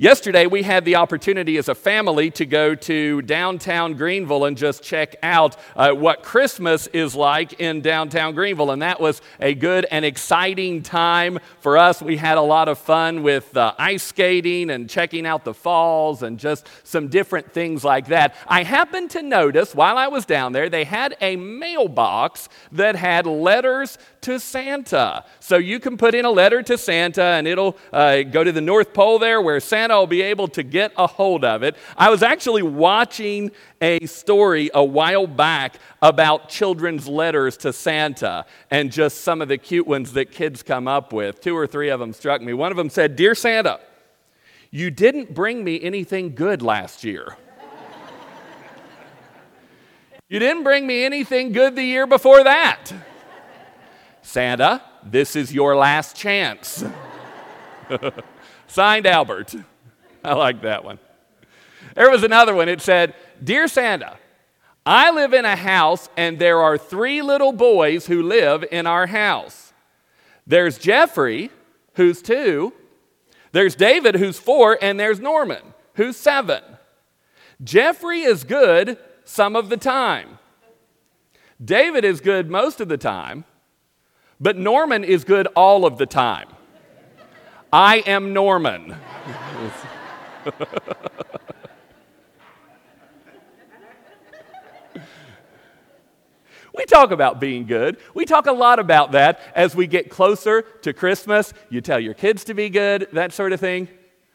Yesterday, we had the opportunity as a family to go to downtown Greenville and just check out what Christmas is like in downtown Greenville. And that was a good and exciting time for us. We had a lot of fun with ice skating and checking out the falls and just some different things like that. I happened to notice while I was down there, they had a mailbox that had letters to Santa. So you can put in a letter to Santa and it'll go to the North Pole there where Santa will be able to get a hold of it. I was actually watching a story a while back about children's letters to Santa and just some of the cute ones that kids come up with. 2 or 3 of them struck me. One of them said, "Dear Santa, you didn't bring me anything good last year. You didn't bring me anything good the year before that. Santa, this is your last chance." Signed, Albert. I like that one. There was another one. It said, "Dear Santa, I live in a house and there are 3 little boys who live in our house. There's Jeffrey, who's 2. There's David, who's 4. And there's Norman, who's 7. Jeffrey is good some of the time. David is good most of the time. But Norman is good all of the time. I am Norman." We talk about being good. We talk a lot about that as we get closer to Christmas. You tell your kids to be good, that sort of thing.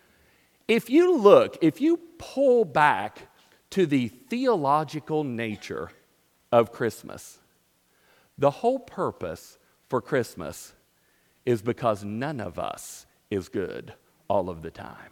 If you pull back to the theological nature of Christmas, the whole purpose for Christmas is because none of us is good all of the time.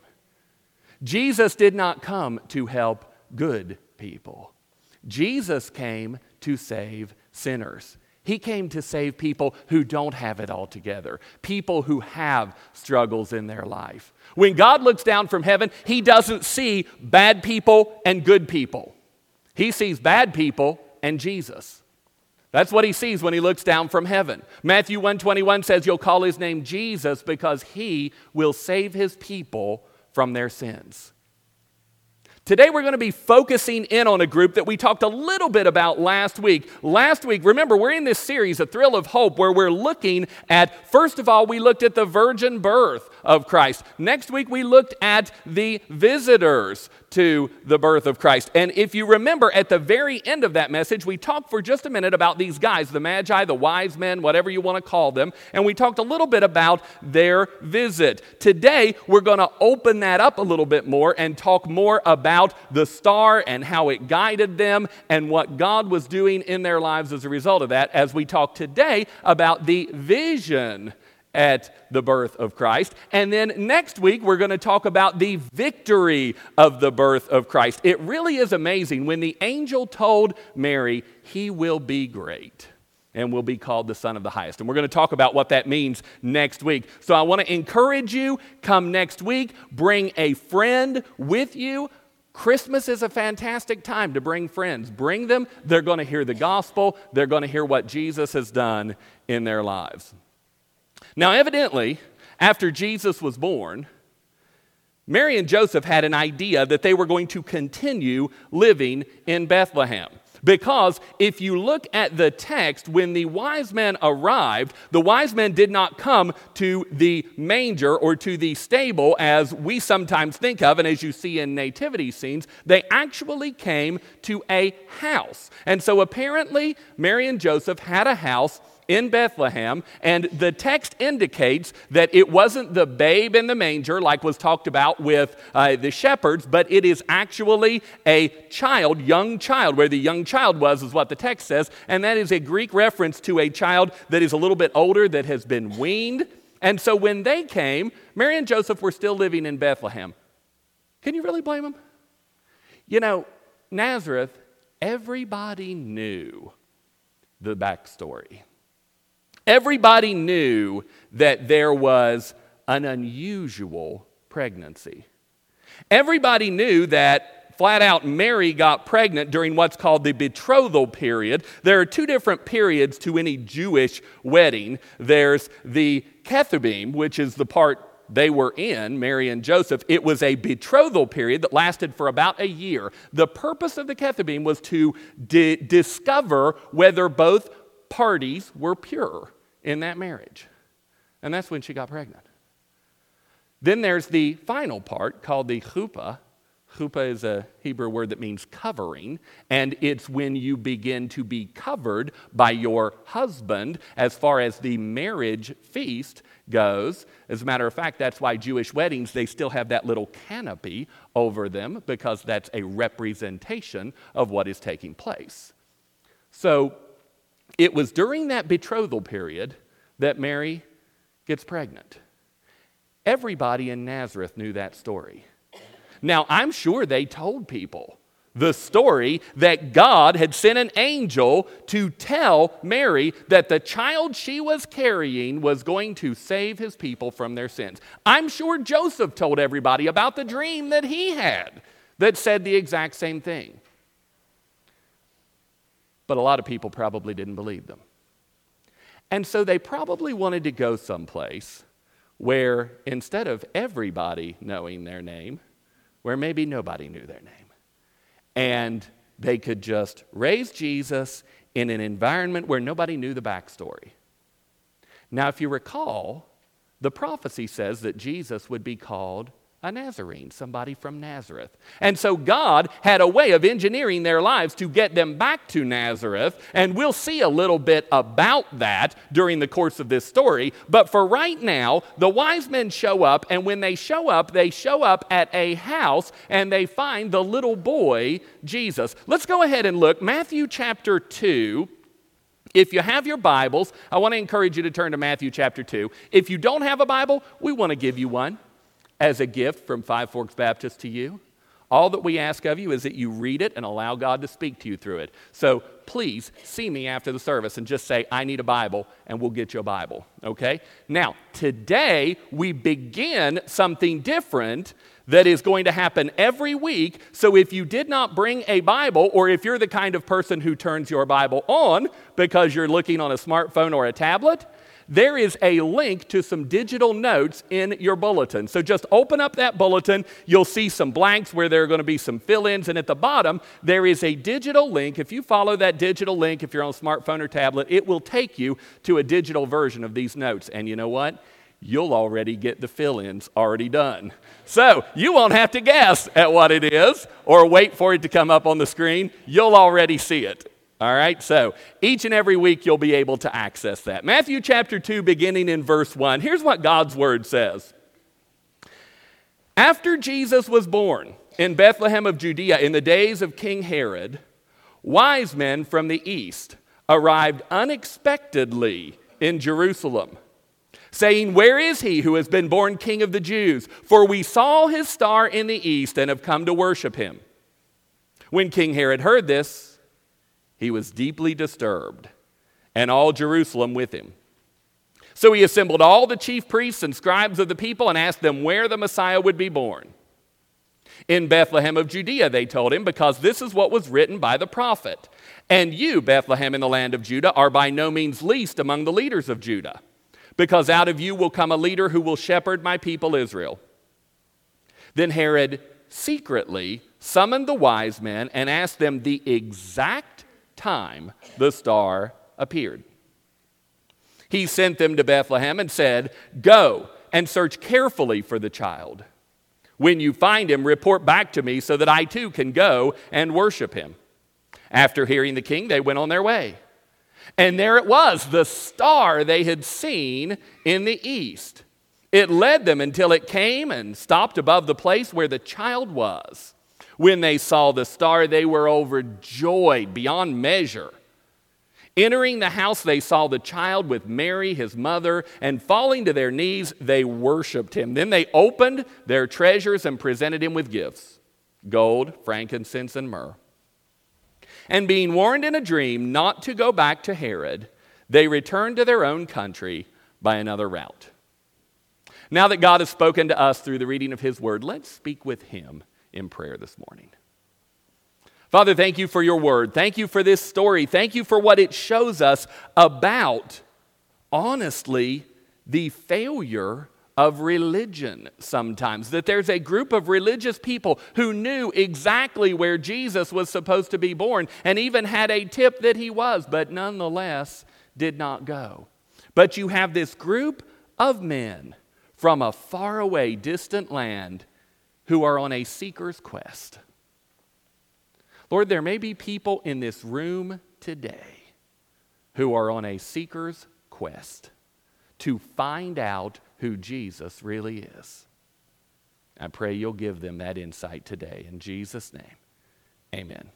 Jesus did not come to help good people. Jesus came to save sinners. He came to save people who don't have it all together, people who have struggles in their life. When God looks down from heaven, He doesn't see bad people and good people. He sees bad people and Jesus. That's what He sees when He looks down from heaven. Matthew 1:21 says you'll call His name Jesus because He will save His people from their sins. Today we're going to be focusing in on a group that we talked a little bit about last week. Last week, remember, we're in this series, A Thrill of Hope, where we're looking at, first of all, we looked at the virgin birth of Christ. Next week, we looked at the visitors to the birth of Christ. And if you remember, at the very end of that message, we talked for just a minute about these guys, the Magi, the wise men, whatever you want to call them, and we talked a little bit about their visit. Today, we're going to open that up a little bit more and talk more about the star and how it guided them and what God was doing in their lives as a result of that, as we talk today about the vision at the birth of Christ. And then next week, we're going to talk about the victory of the birth of Christ. It really is amazing when the angel told Mary, "He will be great and will be called the Son of the Highest." And we're going to talk about what that means next week. So I want to encourage you, come next week, bring a friend with you. Christmas is a fantastic time to bring friends. Bring them. They're going to hear the gospel. They're going to hear what Jesus has done in their lives. Now, evidently, after Jesus was born, Mary and Joseph had an idea that they were going to continue living in Bethlehem. Because if you look at the text, when the wise men arrived, the wise men did not come to the manger or to the stable as we sometimes think of, and as you see in nativity scenes. They actually came to a house. And so apparently, Mary and Joseph had a house in Bethlehem, and the text indicates that it wasn't the babe in the manger like was talked about with the shepherds, but it is actually a child, young child. Where the young child was is what the text says, and that is a Greek reference to a child that is a little bit older, that has been weaned. And so when they came, Mary and Joseph were still living in Bethlehem. Can you really blame them? You know, Nazareth, everybody knew the backstory. Everybody knew that there was an unusual pregnancy. Everybody knew that flat out Mary got pregnant during what's called the betrothal period. There are 2 different periods to any Jewish wedding. There's the Ketubim, which is the part they were in, Mary and Joseph, it was a betrothal period that lasted for about a year. The purpose of the Ketubim was to discover whether both parties were pure in that marriage. And that's when she got pregnant. Then there's the final part called the chuppah. Chuppah is a Hebrew word that means covering, and it's when you begin to be covered by your husband as far as the marriage feast goes. As a matter of fact, that's why Jewish weddings, they still have that little canopy over them, because that's a representation of what is taking place. So it was during that betrothal period that Mary gets pregnant. Everybody in Nazareth knew that story. Now, I'm sure they told people the story that God had sent an angel to tell Mary that the child she was carrying was going to save his people from their sins. I'm sure Joseph told everybody about the dream that he had that said the exact same thing. But a lot of people probably didn't believe them. And so they probably wanted to go someplace where instead of everybody knowing their name, where maybe nobody knew their name. And they could just raise Jesus in an environment where nobody knew the backstory. Now, if you recall, the prophecy says that Jesus would be called a Nazarene, somebody from Nazareth. And so God had a way of engineering their lives to get them back to Nazareth, and we'll see a little bit about that during the course of this story. But for right now, the wise men show up, and when they show up at a house, and they find the little boy, Jesus. Let's go ahead and look. Matthew chapter 2. If you have your Bibles, I want to encourage you to turn to Matthew chapter 2. If you don't have a Bible, we want to give you one as a gift from Five Forks Baptist to you. All that we ask of you is that you read it and allow God to speak to you through it. So please see me after the service and just say, I need a Bible, and we'll get you a Bible, okay? Now, today we begin something different that is going to happen every week. So if you did not bring a Bible, or if you're the kind of person who turns your Bible on because you're looking on a smartphone or a tablet, there is a link to some digital notes in your bulletin. So just open up that bulletin. You'll see some blanks where there are going to be some fill-ins. And at the bottom, there is a digital link. If you follow that digital link, if you're on a smartphone or tablet, it will take you to a digital version of these notes. And you know what? You'll already get the fill-ins already done. So you won't have to guess at what it is or wait for it to come up on the screen. You'll already see it. All right, so each and every week you'll be able to access that. Matthew chapter 2, beginning in verse 1. Here's what God's word says. After Jesus was born in Bethlehem of Judea in the days of King Herod, wise men from the east arrived unexpectedly in Jerusalem, saying, "Where is he who has been born King of the Jews? For we saw his star in the east and have come to worship him." When King Herod heard this, he was deeply disturbed, and all Jerusalem with him. So he assembled all the chief priests and scribes of the people and asked them where the Messiah would be born. In Bethlehem of Judea, they told him, because this is what was written by the prophet. And you, Bethlehem in the land of Judah, are by no means least among the leaders of Judah, because out of you will come a leader who will shepherd my people Israel. Then Herod secretly summoned the wise men and asked them the exact time the star appeared. He sent them to Bethlehem and said, "Go and search carefully for the child. When you find him, report back to me so that I too can go and worship him." After hearing the king, they went on their way. And there it was, the star they had seen in the east. It led them until it came and stopped above the place where the child was. When they saw the star, they were overjoyed beyond measure. Entering the house, they saw the child with Mary, his mother, and falling to their knees, they worshiped him. Then they opened their treasures and presented him with gifts: gold, frankincense, and myrrh. And being warned in a dream not to go back to Herod, they returned to their own country by another route. Now that God has spoken to us through the reading of his word, let's speak with him in prayer this morning. Father, thank you for your word. Thank you for this story. Thank you for what it shows us about, honestly, the failure of religion sometimes, that there's a group of religious people who knew exactly where Jesus was supposed to be born and even had a tip that he was, but nonetheless did not go. But you have this group of men from a faraway, distant land who are on a seeker's quest. Lord, there may be people in this room today who are on a seeker's quest to find out who Jesus really is. I pray you'll give them that insight today. In Jesus' name, amen.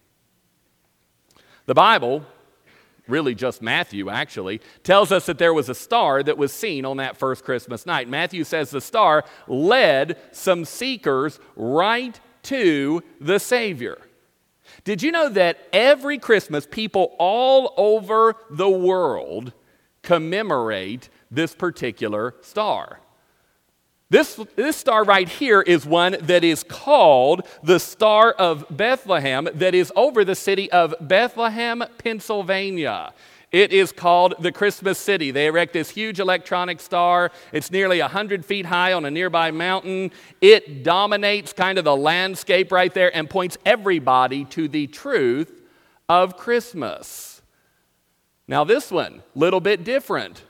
The Bible, really just Matthew actually, tells us that there was a star that was seen on that first Christmas night. Matthew says the star led some seekers right to the Savior. Did you know that every Christmas people all over the world commemorate this particular star? This star right here is one that is called the Star of Bethlehem, that is over the city of Bethlehem, Pennsylvania. It is called the Christmas City. They erect this huge electronic star. It's nearly 100 feet high on a nearby mountain. It dominates kind of the landscape right there and points everybody to the truth of Christmas. Now this one, a little bit different.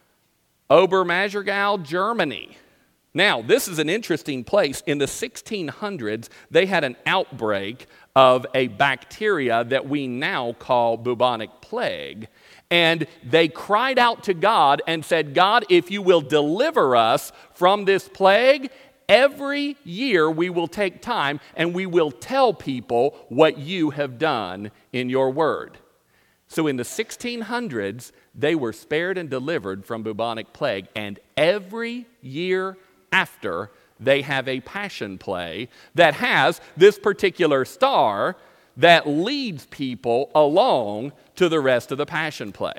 Obermajergau, Germany. Now, this is an interesting place. In the 1600s, they had an outbreak of a bacteria that we now call bubonic plague. And they cried out to God and said, God, if you will deliver us from this plague, every year we will take time and we will tell people what you have done in your word. So in the 1600s, they were spared and delivered from bubonic plague. And every year after, they have a passion play that has this particular star that leads people along to the rest of the passion play.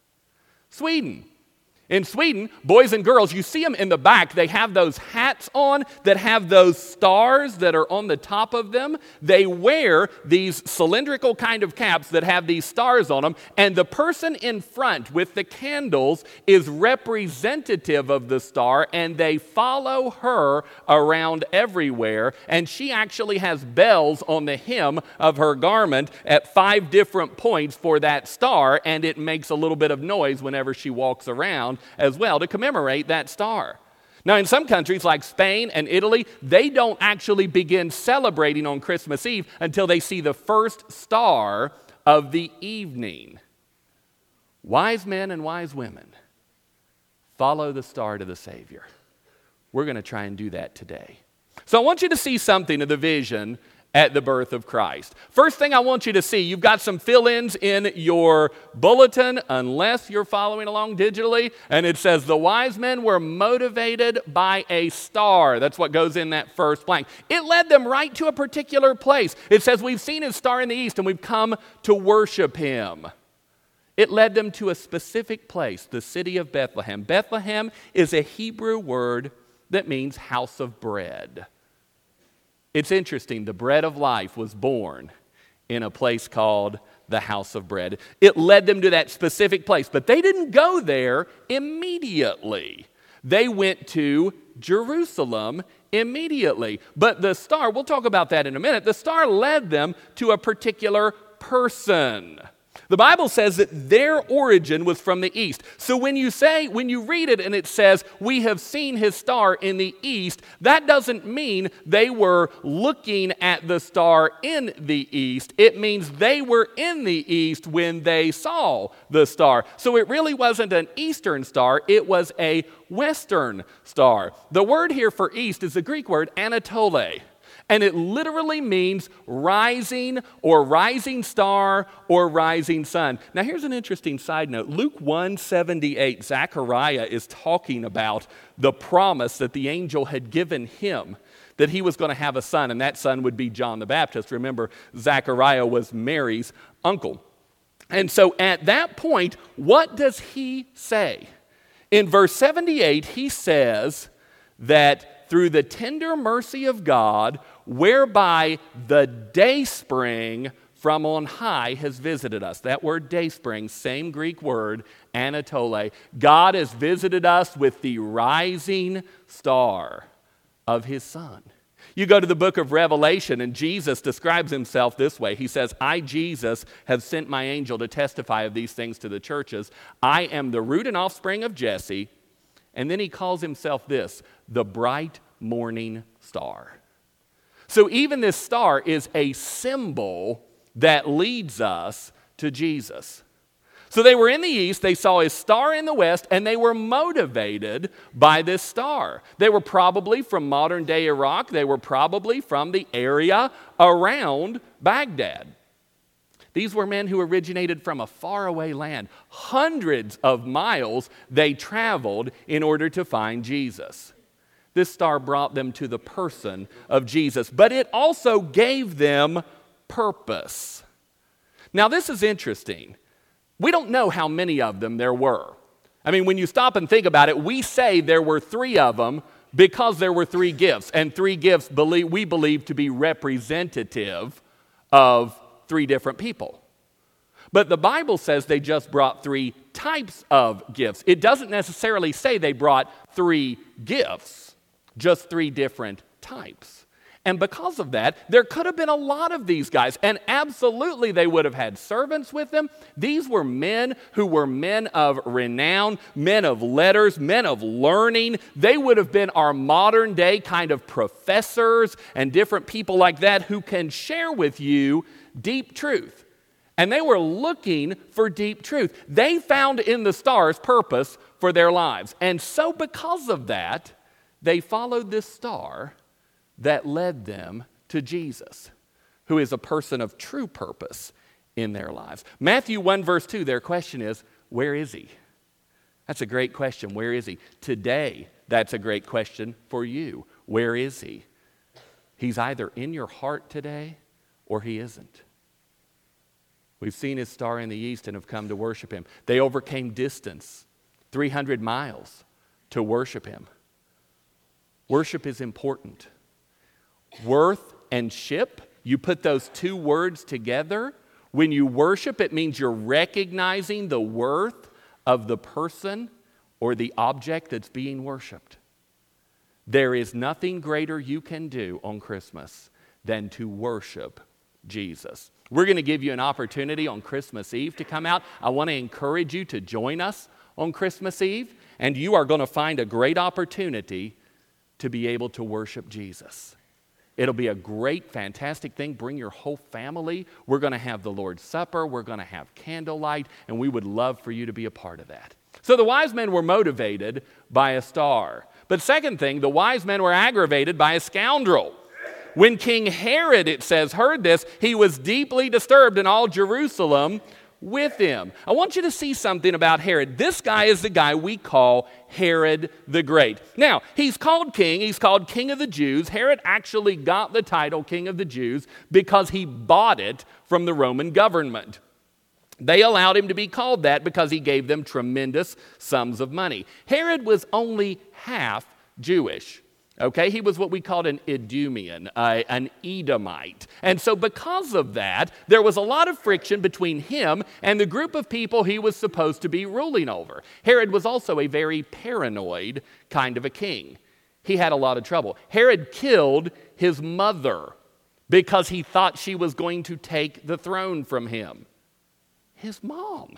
Sweden. In Sweden, boys and girls, you see them in the back. They have those hats on that have those stars that are on the top of them. They wear these cylindrical kind of caps that have these stars on them. And the person in front with the candles is representative of the star, and they follow her around everywhere. And she actually has bells on the hem of her garment at 5 different points for that star, and it makes a little bit of noise whenever she walks around as well to commemorate that star. Now, in some countries like Spain and Italy, they don't actually begin celebrating on Christmas Eve until they see the first star of the evening. Wise men and wise women, follow the star to the Savior. We're going to try and do that today. So I want you to see something of the vision at the birth of Christ. First thing I want you to see, you've got some fill-ins in your bulletin, unless you're following along digitally, and it says the wise men were motivated by a star. That's what goes in that first blank. It led them right to a particular place. It says we've seen his star in the east and we've come to worship him. It led them to a specific place, the city of Bethlehem. Bethlehem is a Hebrew word that means house of bread. It's interesting, the bread of life was born in a place called the house of bread. It led them to that specific place, but they didn't go there immediately. They went to Jerusalem immediately. But the star, we'll talk about that in a minute, the star led them to a particular person. The Bible says that their origin was from the east. So when you read it and it says, we have seen his star in the east, that doesn't mean they were looking at the star in the east. It means they were in the east when they saw the star. So it really wasn't an eastern star, it was a western star. The word here for east is the Greek word Anatole. And it literally means rising or rising star or rising sun. Now here's an interesting side note. Luke 1:78, Zechariah is talking about the promise that the angel had given him, that he was going to have a son, and that son would be John the Baptist. Remember, Zechariah was Mary's uncle. And so at that point, what does he say? In verse 78, he says that through the tender mercy of God, whereby the dayspring from on high has visited us. That word dayspring, same Greek word, Anatole. God has visited us with the rising star of his Son. You go to the book of Revelation, and Jesus describes himself this way. He says, I, Jesus, have sent my angel to testify of these things to the churches. I am the root and offspring of Jesse. And then he calls himself this, the bright morning star. So even this star is a symbol that leads us to Jesus. So they were in the east, they saw a star in the west, and they were motivated by this star. They were probably from modern day Iraq. They were probably from the area around Baghdad. These were men who originated from a faraway land. Hundreds of miles they traveled in order to find Jesus. This star brought them to the person of Jesus, but it also gave them purpose. Now, this is interesting. We don't know how many of them there were. I mean, when you stop and think about it, we say there were 3 of them because there were 3 gifts, and 3 gifts we believe to be representative of 3 different people. But the Bible says they just brought 3 types of gifts. It doesn't necessarily say they brought 3 gifts, just 3 different types. And because of that, there could have been a lot of these guys, and absolutely they would have had servants with them. These were men who were men of renown, men of letters, men of learning. They would have been our modern day kind of professors and different people like that who can share with you deep truth. And they were looking for deep truth. They found in the stars purpose for their lives. And so because of that, they followed this star that led them to Jesus, who is a person of true purpose in their lives. Matthew 1 verse 2, their question is, where is he? That's a great question. Where is he? Today, that's a great question for you. Where is he? He's either in your heart today or he isn't. We've seen his star in the east and have come to worship him. They overcame distance, 300 miles, to worship him. Worship is important. Worth and ship, you put those 2 words together. When you worship, it means you're recognizing the worth of the person or the object that's being worshiped. There is nothing greater you can do on Christmas than to worship Jesus. We're going to give you an opportunity on Christmas Eve to come out. I want to encourage you to join us on Christmas Eve, and you are going to find a great opportunity to be able to worship Jesus. It'll be a great, fantastic thing. Bring your whole family. We're going to have the Lord's Supper. We're going to have candlelight, and we would love for you to be a part of that. So the wise men were motivated by a star. But second thing, the wise men were aggravated by a scoundrel. When King Herod, it says, heard this, he was deeply disturbed, and all Jerusalem with him. I want you to see something about Herod. This guy is the guy we call Herod the Great. Now, he's called king. He's called King of the Jews. Herod actually got the title King of the Jews because he bought it from the Roman government. They allowed him to be called that because he gave them tremendous sums of money. Herod was only half Jewish. Okay, he was what we called an Idumean, an Edomite. And so because of that, there was a lot of friction between him and the group of people he was supposed to be ruling over. Herod was also a very paranoid kind of a king. He had a lot of trouble. Herod killed his mother because he thought she was going to take the throne from him. His mom.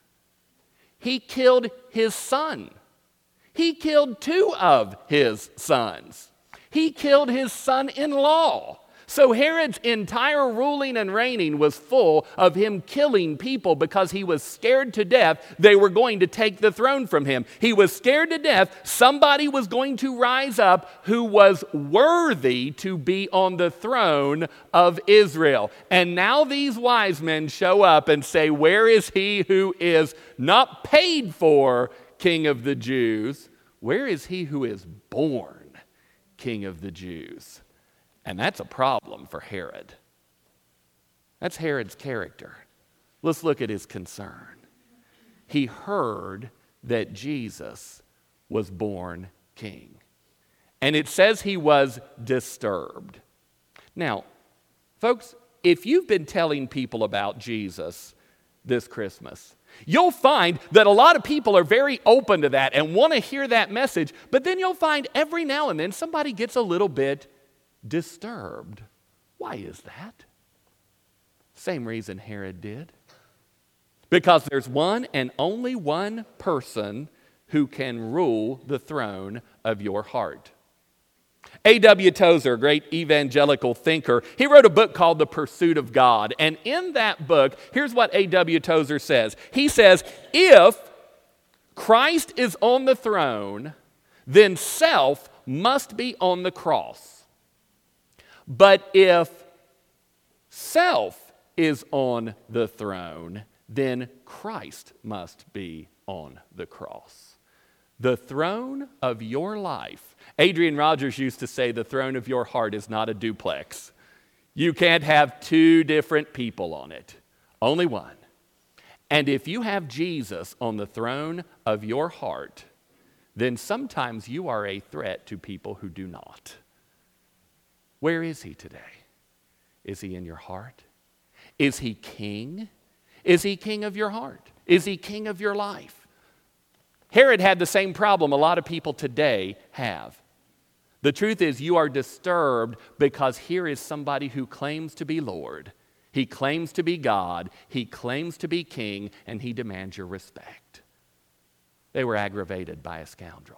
He killed his son. He killed 2 of his sons. He killed his son-in-law. So Herod's entire ruling and reigning was full of him killing people because he was scared to death they were going to take the throne from him. He was scared to death somebody was going to rise up who was worthy to be on the throne of Israel. And now these wise men show up and say, where is he who is not paid for King of the Jews? Where is he who is born King of the Jews? And that's a problem for Herod. That's Herod's character. Let's look at his concern. He heard that Jesus was born king. And it says he was disturbed. Now, folks, if you've been telling people about Jesus this Christmas, you'll find that a lot of people are very open to that and want to hear that message, but then you'll find every now and then somebody gets a little bit disturbed. Why is that? Same reason Herod did. Because there's one and only one person who can rule the throne of your heart. A.W. Tozer, a great evangelical thinker, he wrote a book called The Pursuit of God. And in that book, here's what A.W. Tozer says. He says, if Christ is on the throne, then self must be on the cross. But if self is on the throne, then Christ must be on the cross. The throne of your life. Adrian Rogers used to say the throne of your heart is not a duplex. You can't have two different people on it, only one. And if you have Jesus on the throne of your heart, then sometimes you are a threat to people who do not. Where is he today? Is he in your heart? Is he king? Is he king of your heart? Is he king of your life? Herod had the same problem a lot of people today have. The truth is, you are disturbed because here is somebody who claims to be Lord. He claims to be God. He claims to be king, and he demands your respect. They were aggravated by a scoundrel.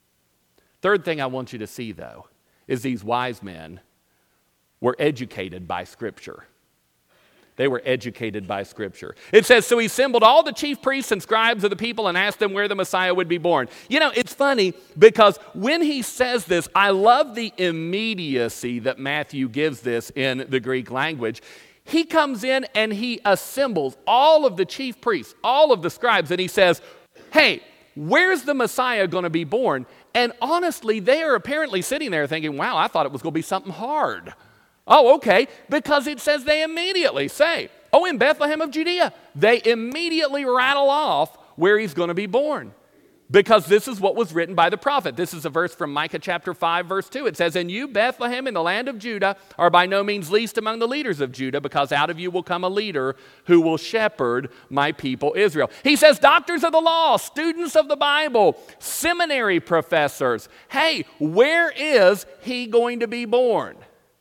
Third thing I want you to see, though, is these wise men were educated by Scripture. They were educated by Scripture. It says, so he assembled all the chief priests and scribes of the people and asked them where the Messiah would be born. You know, it's funny because when he says this, I love the immediacy that Matthew gives this in the Greek language. He comes in and he assembles all of the chief priests, all of the scribes, and he says, hey, where's the Messiah going to be born? And honestly, they are apparently sitting there thinking, wow, I thought it was going to be something hard. Oh, okay, because it says they immediately say, oh, in Bethlehem of Judea. They immediately rattle off where he's going to be born because this is what was written by the prophet. This is a verse from Micah chapter 5, verse 2. It says, and you, Bethlehem, in the land of Judah, are by no means least among the leaders of Judah, because out of you will come a leader who will shepherd my people Israel. He says, doctors of the law, students of the Bible, seminary professors, hey, where is he going to be born?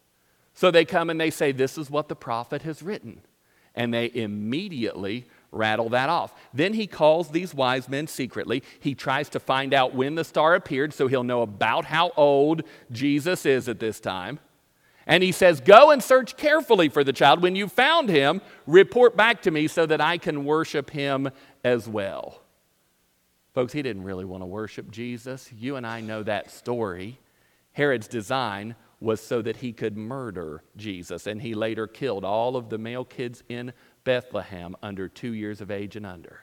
So they come and they say, this is what the prophet has written. And they immediately rattle that off. Then he calls these wise men secretly. He tries to find out when the star appeared so he'll know about how old Jesus is at this time. And he says, go and search carefully for the child. When you found him, report back to me so that I can worship him as well. Folks, he didn't really want to worship Jesus. You and I know that story. Herod's design was so that he could murder Jesus. And he later killed all of the male kids in Bethlehem under 2 years of age and under.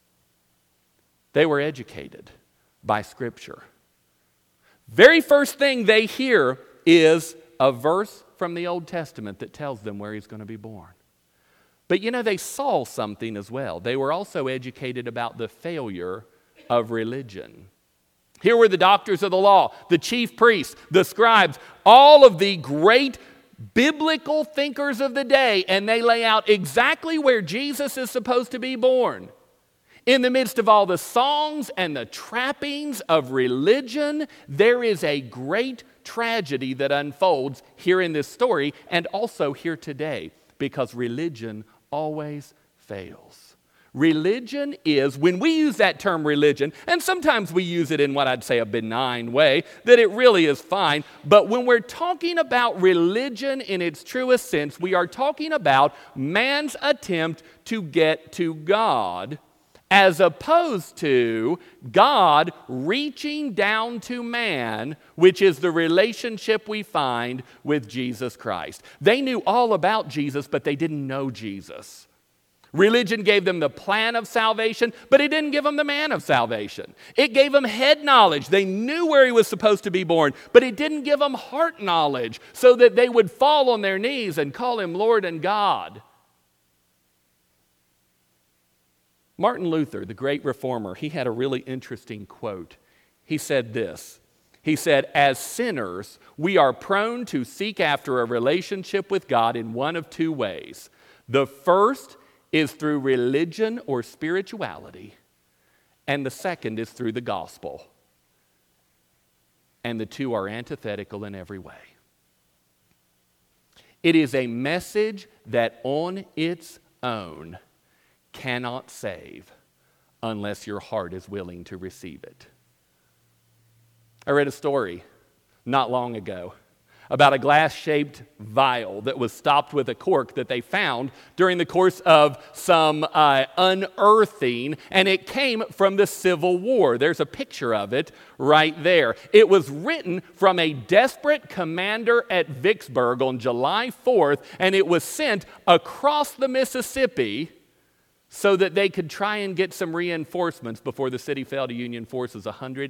They were educated by Scripture. Very first thing they hear is a verse from the Old Testament that tells them where he's going to be born. But you know, they saw something as well. They were also educated about the failure of religion. Here were the doctors of the law, the chief priests, the scribes, all of the great biblical thinkers of the day, and they lay out exactly where Jesus is supposed to be born. In the midst of all the songs and the trappings of religion, there is a great tragedy that unfolds here in this story and also here today, because religion always fails. Religion is, when we use that term religion, and sometimes we use it in what I'd say a benign way, that it really is fine, but when we're talking about religion in its truest sense, we are talking about man's attempt to get to God, as opposed to God reaching down to man, which is the relationship we find with Jesus Christ. They knew all about Jesus, but they didn't know Jesus. Religion gave them the plan of salvation, but it didn't give them the man of salvation. It gave them head knowledge. They knew where he was supposed to be born, but it didn't give them heart knowledge so that they would fall on their knees and call him Lord and God. Martin Luther, the great reformer, he had a really interesting quote. He said this. He said, as sinners, we are prone to seek after a relationship with God in one of two ways. The first is through religion or spirituality, and the second is through the gospel. And the two are antithetical in every way. It is a message that on its own cannot save unless your heart is willing to receive it. I read a story not long ago about a glass-shaped vial that was stopped with a cork that they found during the course of some unearthing, and it came from the Civil War. There's a picture of it right there. It was written from a desperate commander at Vicksburg on July 4th, and it was sent across the Mississippi so that they could try and get some reinforcements before the city fell to Union forces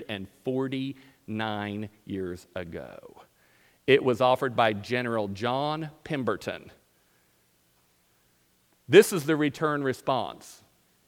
149 years ago. It was offered by General John Pemberton. This is the return response.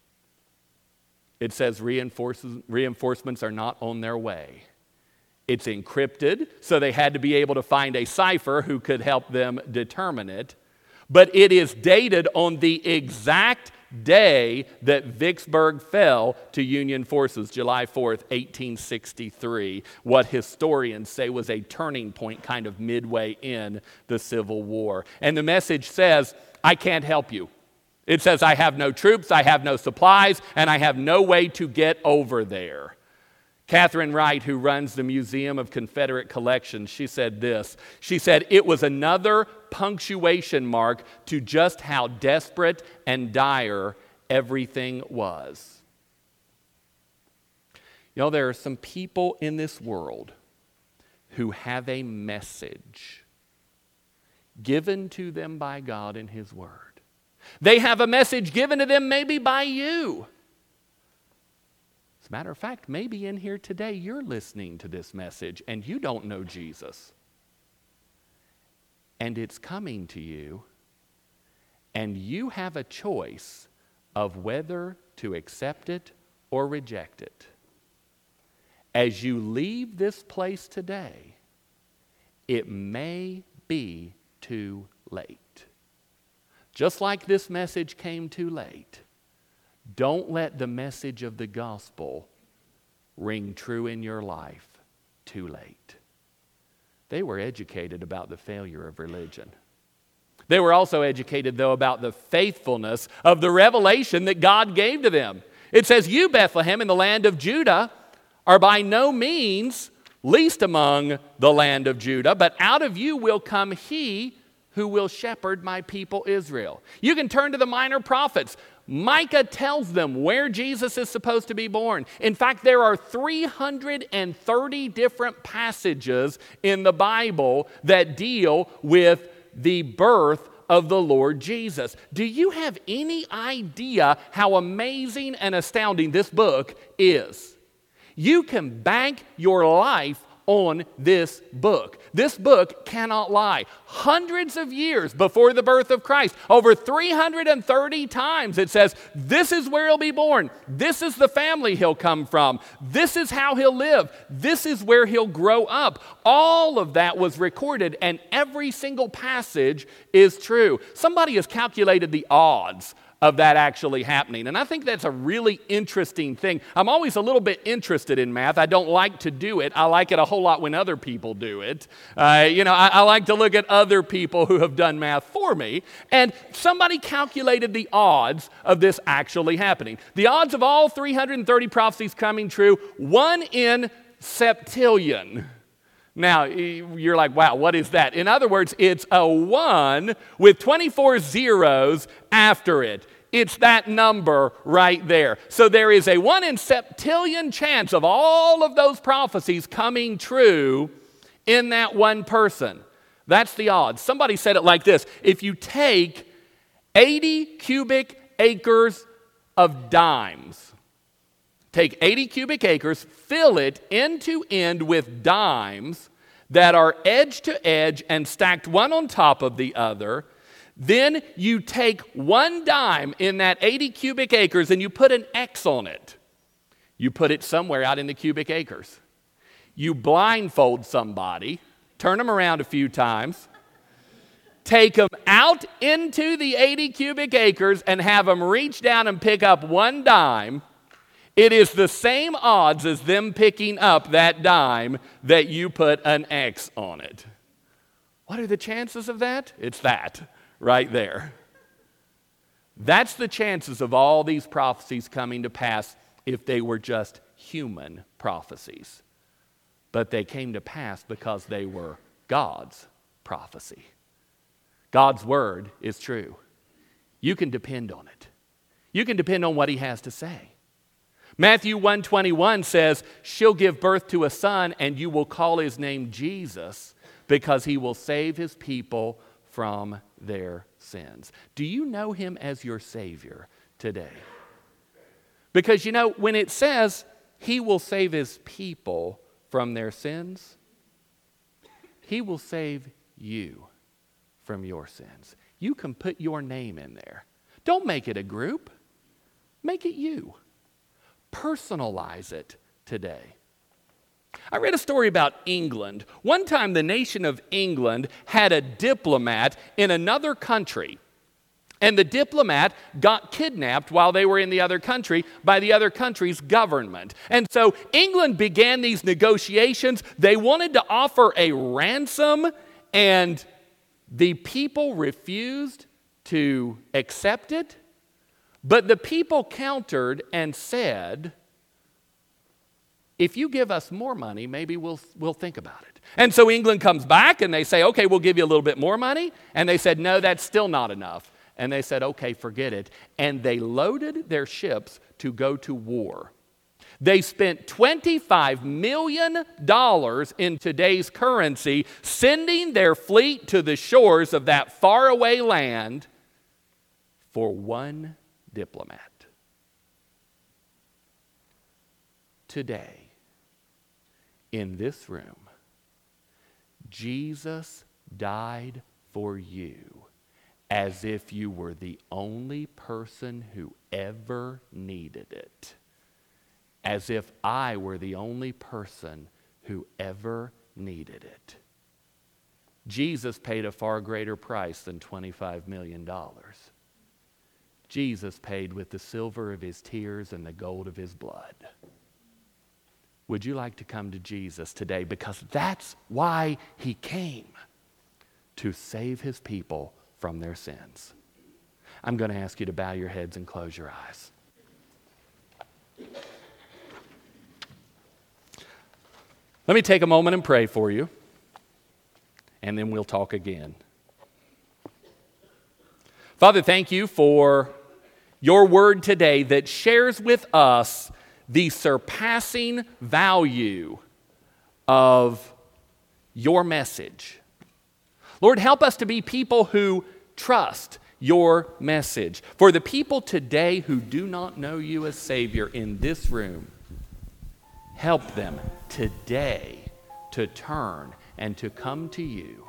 It says reinforcements are not on their way. It's encrypted, so they had to be able to find a cipher who could help them determine it. But it is dated on the exact day that Vicksburg fell to Union forces, July 4th, 1863, what historians say was a turning point kind of midway in the Civil War. And the message says, I can't help you. It says, I have no troops, I have no supplies, and I have no way to get over there. Catherine Wright, who runs the Museum of Confederate Collections, she said this. She said, it was another punctuation mark to just how desperate and dire everything was. You know, there are some people in this world who have a message given to them by God in His Word. They have a message given to them maybe by you. As a matter of fact, maybe in here today you're listening to this message and you don't know Jesus. And it's coming to you, and you have a choice of whether to accept it or reject it. As you leave this place today, it may be too late. Just like this message came too late, don't let the message of the gospel ring true in your life too late. They were educated about the failure of religion. They were also educated, though, about the faithfulness of the revelation that God gave to them. It says, you, Bethlehem, in the land of Judah, are by no means least among the land of Judah, but out of you will come he who will shepherd my people Israel. You can turn to the minor prophets. Micah tells them where Jesus is supposed to be born. In fact, there are 330 different passages in the Bible that deal with the birth of the Lord Jesus. Do you have any idea how amazing and astounding this book is? You can bank your life on this book. This book cannot lie. Hundreds of years before the birth of Christ, over 330 times it says, this is where he'll be born. This is the family he'll come from. This is how he'll live. This is where he'll grow up. All of that was recorded, and every single passage is true. Somebody has calculated the odds of that actually happening. And I think that's a really interesting thing. I'm always a little bit interested in math. I don't like to do it. I like it a whole lot when other people do it. I like to look at other people who have done math for me. And somebody calculated the odds of this actually happening. The odds of all 330 prophecies coming true, 1 in septillion. Now, you're like, wow, what is that? In other words, it's a 1 with 24 zeros after it. It's that number right there. So there is a 1 in septillion chance of all of those prophecies coming true in that one person. That's the odds. Somebody said it like this. If you take 80 cubic acres of dimes, take 80 cubic acres, fill it end to end with dimes that are edge to edge and stacked one on top of the other. Then you take one dime in that 80 cubic acres and you put an X on it. You put it somewhere out in the cubic acres. You blindfold somebody, turn them around a few times, take them out into the 80 cubic acres and have them reach down and pick up one dime. It is the same odds as them picking up that dime that you put an X on it. What are the chances of that? It's that right there. That's the chances of all these prophecies coming to pass if they were just human prophecies. But they came to pass because they were God's prophecy. God's word is true. You can depend on it. You can depend on what he has to say. Matthew 1:21 says, she'll give birth to a son, and you will call his name Jesus, because he will save his people from their sins. Do you know him as your Savior today? Because you know, when it says he will save his people from their sins, he will save you from your sins. You can put your name in there. Don't make it a group. Make it you. Personalize it today. I read a story about England. One time the nation of England had a diplomat in another country. And the diplomat got kidnapped while they were in the other country by the other country's government. And so England began these negotiations. They wanted to offer a ransom, and the people refused to accept it. But the people countered and said, if you give us more money, maybe we'll think about it. And so England comes back and they say, okay, we'll give you a little bit more money. And they said, no, that's still not enough. And they said, okay, forget it. And they loaded their ships to go to war. They spent $25 million in today's currency, sending their fleet to the shores of that faraway land for one diplomat. Today, in this room, Jesus died for you as if you were the only person who ever needed it. As if I were the only person who ever needed it. Jesus paid a far greater price than $25 million. Jesus paid with the silver of his tears and the gold of his blood. Would you like to come to Jesus today? Because that's why he came, to save his people from their sins. I'm going to ask you to bow your heads and close your eyes. Let me take a moment and pray for you, and then we'll talk again. Father, thank you for your word today that shares with us the surpassing value of your message. Lord, help us to be people who trust your message. For the people today who do not know you as Savior in this room, help them today to turn and to come to you,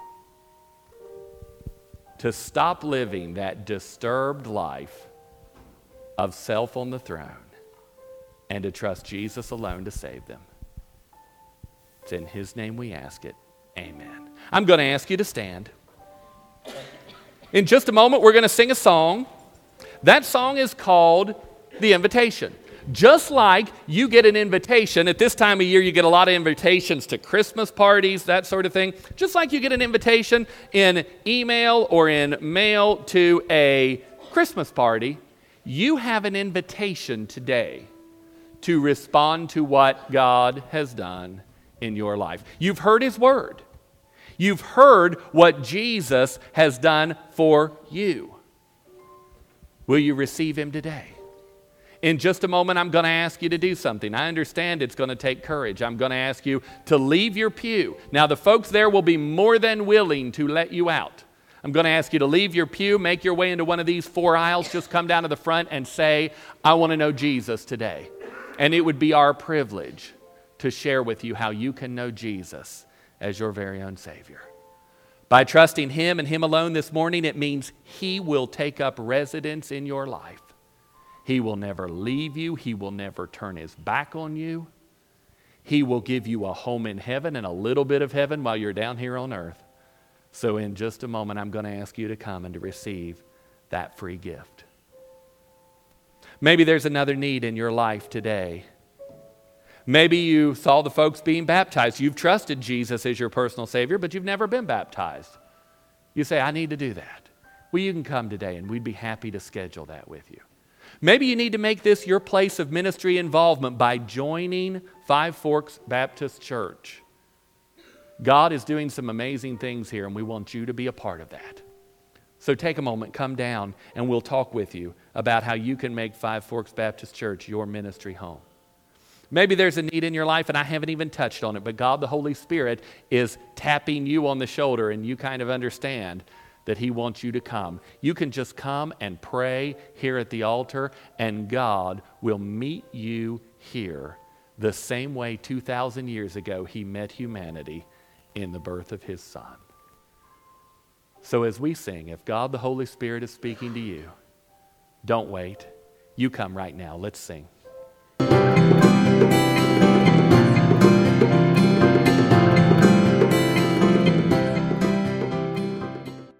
to stop living that disturbed life of self on the throne, and to trust Jesus alone to save them. It's in his name we ask it. Amen. I'm going to ask you to stand. In just a moment, we're going to sing a song. That song is called The Invitation. Just like you get an invitation, at this time of year you get a lot of invitations to Christmas parties, that sort of thing. Just like you get an invitation in email or in mail to a Christmas party, you have an invitation today to respond to what God has done in your life. You've heard his word. You've heard what Jesus has done for you. Will you receive him today? In just a moment, I'm going to ask you to do something. I understand it's going to take courage. I'm going to ask you to leave your pew. Now, the folks there will be more than willing to let you out. I'm going to ask you to leave your pew, make your way into one of these 4 aisles, just come down to the front and say, I want to know Jesus today. And it would be our privilege to share with you how you can know Jesus as your very own Savior. By trusting him and him alone this morning, it means he will take up residence in your life. He will never leave you. He will never turn his back on you. He will give you a home in heaven and a little bit of heaven while you're down here on earth. So in just a moment, I'm going to ask you to come and to receive that free gift. Maybe there's another need in your life today. Maybe you saw the folks being baptized. You've trusted Jesus as your personal Savior, but you've never been baptized. You say, I need to do that. Well, you can come today, and we'd be happy to schedule that with you. Maybe you need to make this your place of ministry involvement by joining Five Forks Baptist Church. God is doing some amazing things here, and we want you to be a part of that. So take a moment, come down, and we'll talk with you about how you can make Five Forks Baptist Church your ministry home. Maybe there's a need in your life, and I haven't even touched on it, but God, the Holy Spirit, is tapping you on the shoulder, and you kind of understand that He wants you to come. You can just come and pray here at the altar, and God will meet you here the same way 2,000 years ago He met humanity in the birth of His Son. So as we sing, if God the Holy Spirit is speaking to you, don't wait. You come right now. Let's sing.